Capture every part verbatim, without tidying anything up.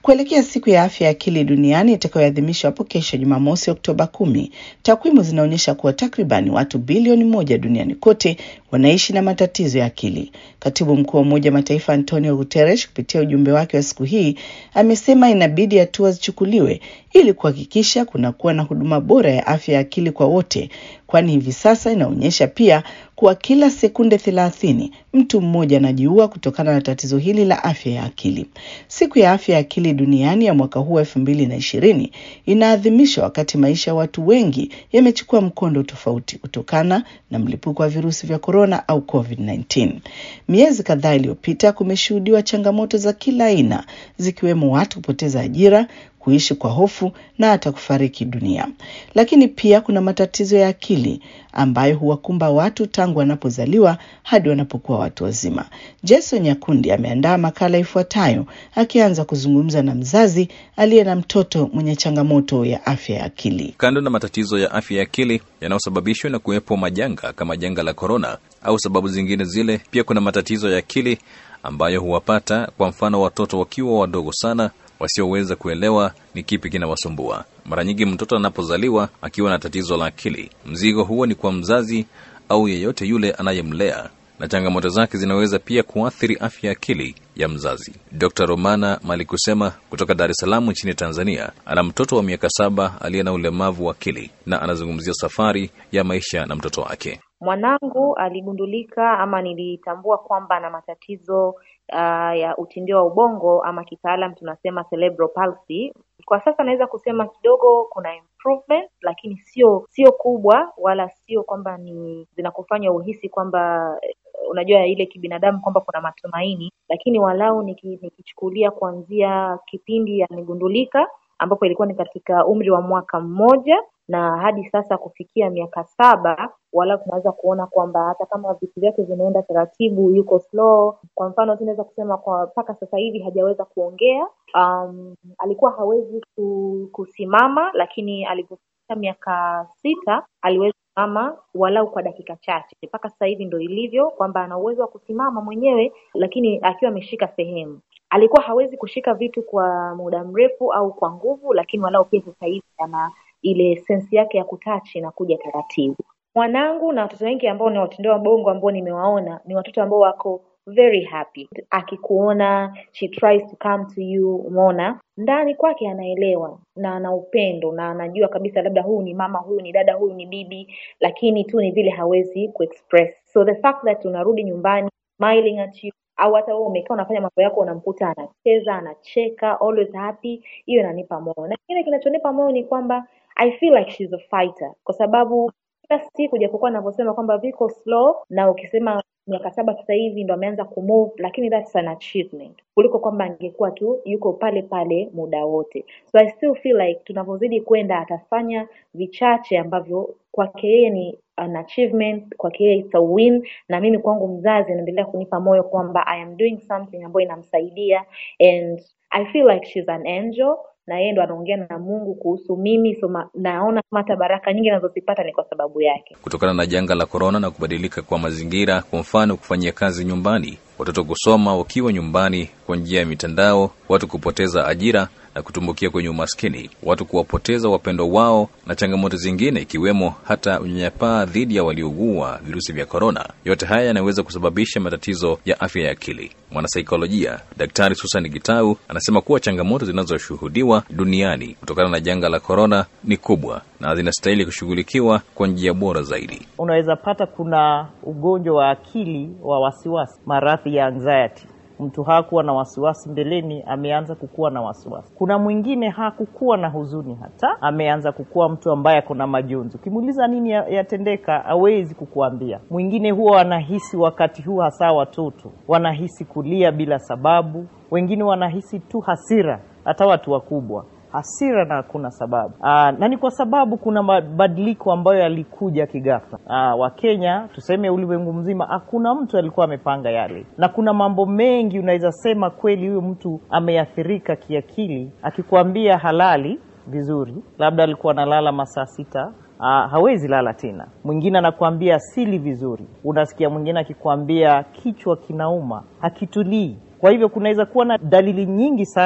Kuelekea siku ya afya ya akili duniani itakayoadhimishwa hapo kesho Jumamosi Oktoba kumi, takwimu zinaonyesha kuwa takriban watu bilioni moja duniani kote wanaishi na matatizo ya akili. Katibu Mkuu wa Umoja wa Mataifa Antonio Guterres kupitia ujumbe wake wa siku hii amesema inabidi hatua zichukuliwe ili kuhakikisha kuna kuwa na huduma bora ya afya ya akili kwa wote, kwani hivi sasa inaonyesha pia kuwa kila sekunde thelathini mtu mmoja anajiua kutokana na tatizo hili la afya ya akili. Siku ya afya ya akili duniani ya mwaka huu elfu mbili na ishirini inaadhimishwa wakati maisha ya watu wengi yamechukua mkondo tofauti kutokana na mlipuko wa virusi vya corona au covid kumi na tisa. Miezi kadhaa iliyopita kumeshuhudiwa changamoto za kila aina, zikiwemo watu kupoteza ajira, kuishi kwa hofu na hata kufariki dunia. Lakini pia kuna matatizo ya akili ambayo huwakumba watu tangu wanapozaliwa hadi wanapokuwa watu wazima. Jason Nyakundi ameandaa makala ifuatayo akianza kuzungumza na mzazi aliye na mtoto mwenye changamoto ya afya ya akili. Kando na matatizo ya afya ya akili yanayosababishwa na kuwepo majanga kama janga la corona au sababu zingine zile, pia kuna matatizo ya akili ambayo huwapata, kwa mfano watoto wakiwa wadogo sana wasioweza kuelewa ni kipi kinawasumbua. Mara nyingi mtoto anapozaliwa akiwa na tatizo la akili, mzigo huo ni kwa mzazi au yeyote yule anayemlea, na changamoto zake zinaweza pia kuathiri afya ya akili ya mzazi. Doctor Romana Malikusema kutoka Dar es Salaam nchini Tanzania ana mtoto wa miaka saba aliye na ulemavu wa akili na anazungumzia safari ya maisha na mtoto wake. Mwanangu aligundulika ama nilitambua kwamba ana matatizo uh, ya utindio wa ubongo ama kitaalam tunasema cerebral palsy. Kwa sasa naweza kusema kidogo kuna improvement, lakini sio sio kubwa wala sio kwamba ni zinakufanya uhisi kwamba unajua ile kibinadamu kwamba kuna matumaini, lakini walau nikichukulia kuanzia kipindi aligundulika ambapo ilikuwa ni katika umri wa mwaka mmoja na hadi sasa kufikia miaka saba, wala tunaweza kuona kwamba hata kama vitu vyake vinaenda taratibu, yuko slow. Kwa mfano tunaweza kusema kwa mpaka sasa hivi hajaweza kuongea. Um, alikuwa hawezi kusimama, lakini alipofika miaka sita aliweza kusimama walau kwa dakika chache. Mpaka sasa hivi ndio ilivyo kwamba ana uwezo wa kusimama mwenyewe, lakini akiwa ameshika sehemu. Alikuwa hawezi kushika vitu kwa muda mrefu au kwa nguvu, lakini walau pia sasa hivi ana ile sensi yake ya kutachi na kuja taratibu. Mwanangu na watoto wengi ambao ni watindo wa bongo ambao nimewaona ni watoto ambao wako very happy. Akikuona, she tries to come to you, umeona? Ndani kwake anaelewa na ana upendo na anajua kabisa labda huyu ni mama, huyu ni dada, huyu ni bibi, lakini tu ni vile hawezi kuexpress. So the fact that unarudi nyumbani smiling at you, au hata wewe umekaa unafanya mambo yako unamkuta anacheza, anacheka, always happy, hiyo inanipa moyo. Na kile kinachonipa moyo ni kwamba I feel like she's a fighter, kwa sababu kila siku japokuwa ninavyosema kwamba viko slow, na ukisema miaka saba sasa hivi ndo ameanza kumove, lakini that's an achievement kuliko kwamba angekuwa tu yuko pale pale muda wote. So I still feel like tunapozidi kwenda atafanya vichache ambavyo kwake yeye ni an achievement, kwake yeye it's a win, na mimi kwangu mzazi naendelea kunipa moyo kwamba I am doing something ambayo inamsaidia, and I feel like she's an angel na yeye ndo anaongea na Mungu kuhusu mimi. So ma, naona hata baraka nyingi ninazozipata ni kwa sababu yake. Kutokana na janga la corona na kubadilika kwa mazingira, kwa mfano kufanyia kazi nyumbani, watoto kusoma wakiwa nyumbani kwa njia ya mitandao, watu kupoteza ajira na kutumbukia kwenye umaskini, watu kuwapoteza wapendo wao na changamoto zingine ikiwemo hata unyanyapaa dhidi ya waliougua virusi vya corona. Yote haya yanaweza kusababisha matatizo ya afya ya akili. Mwanasaikolojia Daktari Susan Gitau anasema kuwa changamoto zinazoshuhudiwa duniani kutokana na janga la corona ni kubwa na zinastahili kushughulikiwa kwa njia bora zaidi. Unaweza pata kuna ugonjwa wa akili wa wasiwasi, maradhi ya anxiety. Mtu hakuwa na wasiwasi mbeleni, ameanza kukua na wasiwasi. Kuna mwingine hakukuwa na huzuni hata, ameanza kukua mtu ambaye kuna majonzi. Ukimuuliza nini yatendeka, hawezi kukuambia. Mwingine huwa anahisi wakati huu, hasa watoto wanahisi kulia bila sababu, wengine wanahisi tu hasira, hata watu wakubwa hasira na kuna sababu. Aa, na ni kwa sababu kuna mabadiliko ambayo yalikuja kighafla. Ah, wa Kenya tuseme ulimwengu mzima hakuna mtu alikuwa amepanga yale. Na kuna mambo mengi unaweza sema kweli huyo mtu ameathirika kiakili, akikwambia halali vizuri, labda alikuwa analala masaa sita, ah, hawezi lala tena. Mwingine anakuambia sili vizuri. Unasikia mwingine akikwambia kichwa kinauma, hakitulii. Kwa hivyo kunaweza kuwa na dalili nyingi sana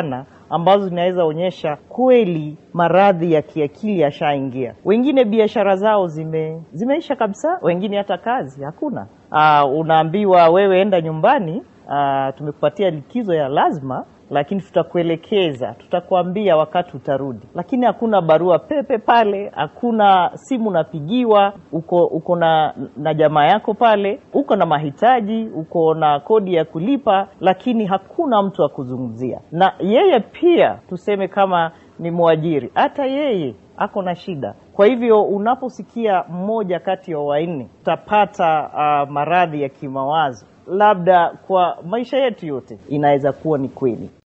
ambazo zinaweza onyesha kweli maradhi ya kiakili yashaingia. Wengine biashara zao zime zimeisha kabisa, wengine hata kazi hakuna. Uh, unaambiwa wewe enda nyumbani, uh, tumekupatia likizo ya lazima, lakini tutakuelekeza, tutakwambia wakati utarudi. Lakini hakuna barua pepe pale, hakuna simu napigiwa, uko uko na na jamaa yako pale, uko na mahitaji, uko na kodi ya kulipa, lakini hakuna mtu wa kuzungumzia. Na yeye pia tuseme kama ni mwajiri, hata yeye ako na shida. Kwa hivyo unaposikia mmoja kati ya wanne utapata uh, maradhi ya kimawazo, labda kwa maisha yetu yote inaweza kuwa ni kweli.